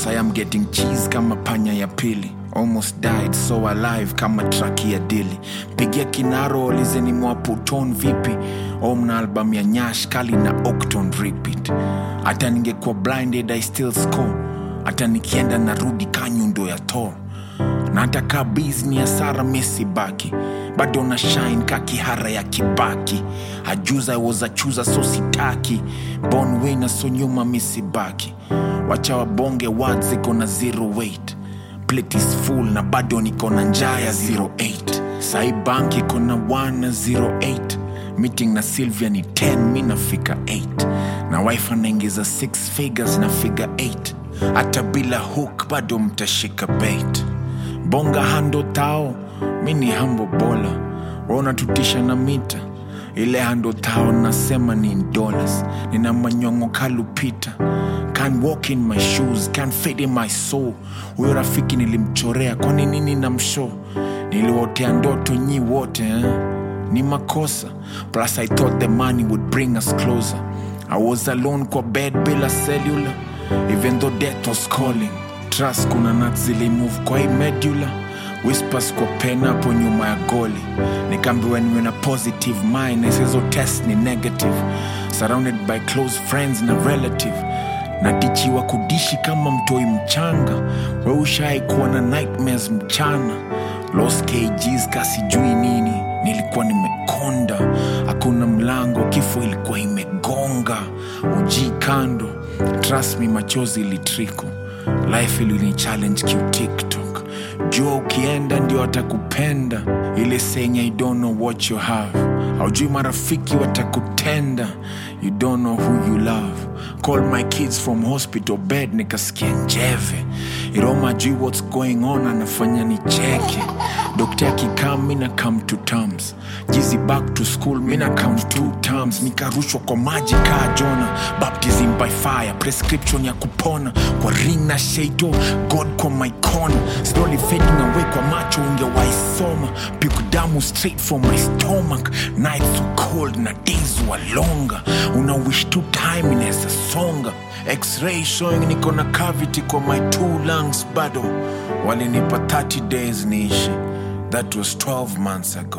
Say I'm getting cheese kama panya ya pili. Almost died so alive kama traki ya dili. Pigia kinaro lizeni mwaputon vipi. Mna album ya Nyash kali na Octon repeat. Hata ningekuwa blinded I still score. Hata nikienda narudi kanyundo ya Thor. Na hata kabizni ya Sara Messi baki. Bado na shine kakihara ya Kibaki. Hajuza I was a chooser so sitaki. Born winner so nyuma misi baki. Wacha wabonge words ziko na 0 weight. Plate is full na bado niko na njaa ya 08. Sai bank iko na 108. Meeting na Sylvia ni 10 mi nafika 8. Na wife anaingiza 6 figures na figure 8. Hata bila hook bado mtashika bait. Bonga hando tao, mini hambo bola. Wana tutisha na mita. Ile hando tao nasema ni $. Nina manyongo kalupita. Can't walk in my shoes, can't fit in my soul. Huyo rafiki nilimchorea, kwani nini na mshow? Niliwotea ndoto nyi wote, ni makosa. Plus I thought the money would bring us closer. I was alone kwa bed bila cellular. Even though death was calling. Trust kuna nuts zili move kwa medulla. Whispers kwa pen hapo nyuma ya goli. Nikambiwa niwe na positive mind. Naisezo test ni negative. Surrounded by close friends na relative. Natichiwa kudishi kama mtoi mchanga. We ushai kuwa na nightmares mchana. Lost kgs kasi jui nini. Nilikuwa nimekonda. Hakuna mlango kifo ilikuwa imegonga. Uji kando. Trust me machozi ilitriko. Life ili challenge TikTok. Jua ukienda ndio atakupenda. Ile saying I don't know what you have. Haujui marafiki watakutenda. You don't know who you love. Call my kids from hospital bed nikasikia njeve. Iroma jui what's going on anafanya nicheke. Doctor akikam mina come to terms. Jizi back to school mina come 2 times. Nikarushwa kwa maji kaa Jonah. Baptism by fire, prescription ya kupona. Kwa ring na shado, God kwa my corner. Slowly fading away kwa macho ungewaisoma. Piku damu straight from my stomach. Nights were cold na days were longer. Una wish to time inesa songa. X-ray showing niko na cavity kwa my 2 lungs bado. Walinipa 30 days niishi. That was 12 months ago.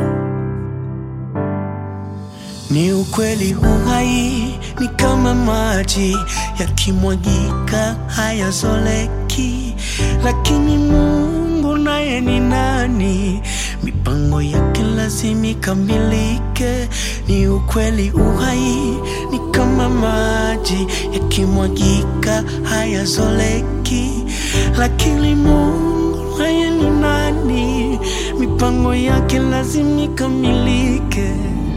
Ni ukweli uhai ni kama maji yakimwagika hayazoleki, lakini Mungu naye ni nani? Mipango yake lazima ikamilike. Ni ukweli uhai ni kama maji yakimwagika hayazoleki, lakini Mungu naye ni nani? Mipango yake lazima ikamilike.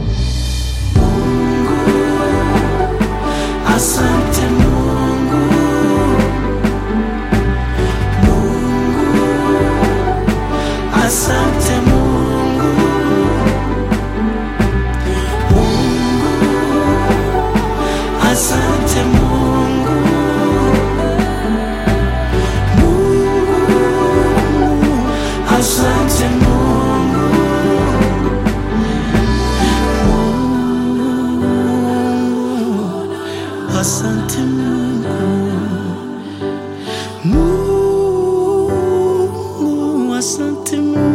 Asante Mungu, Mungu, asante Mungu, Mungu, asante Mungu, Mungu, asante Mungu, asante Mungu, Mungu, asante Mungu.